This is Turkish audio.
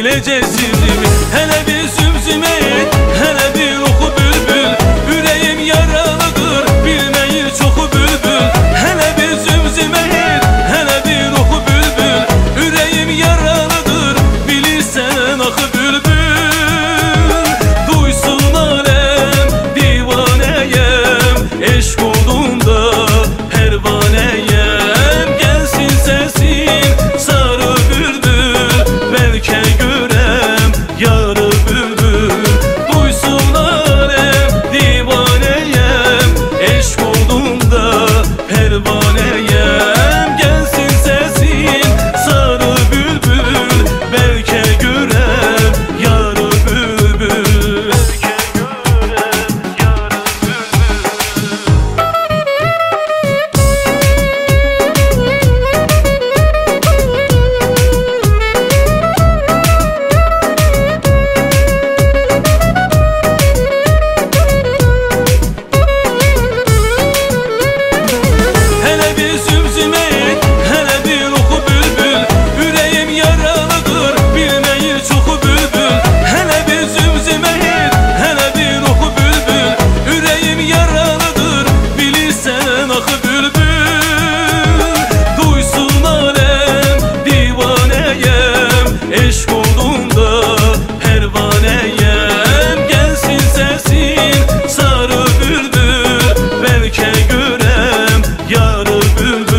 bileceğiz sirrimi. Hele bir zümzüme et, hele bir oku bülbül. Yüreğim yaralıdır, bilmeyi çoku bülbül. Hele bir zümzüme et, hele bir oku bülbül. Yüreğim yaralıdır, bilirsen akı bülbül. Duysun alem divaneyem, eşk olduğunda pervaneyem. Gelsin sesin sarı bülbül, belki görem yarı bülbül. Duysun alem divaneyem, eşk olduğunda pervaneyem. Gelsin sesin sarı bülbül, belki görem yarı bülbül. Belki görem yarı Hele bir zümzüme et, hele bir oku bülbül. Yüreğim yaralıdır, bilmeyi çoku bülbül. Hele bir zümzüme et, hele bir oku bülbül. Yüreğim yaralıdır, bilirsen akı bülbül. Duysun alem divaneyem, eşk olduğunda pervaneyem. Gelsin sesin sarı bülbül, belki görem yarı bülbül.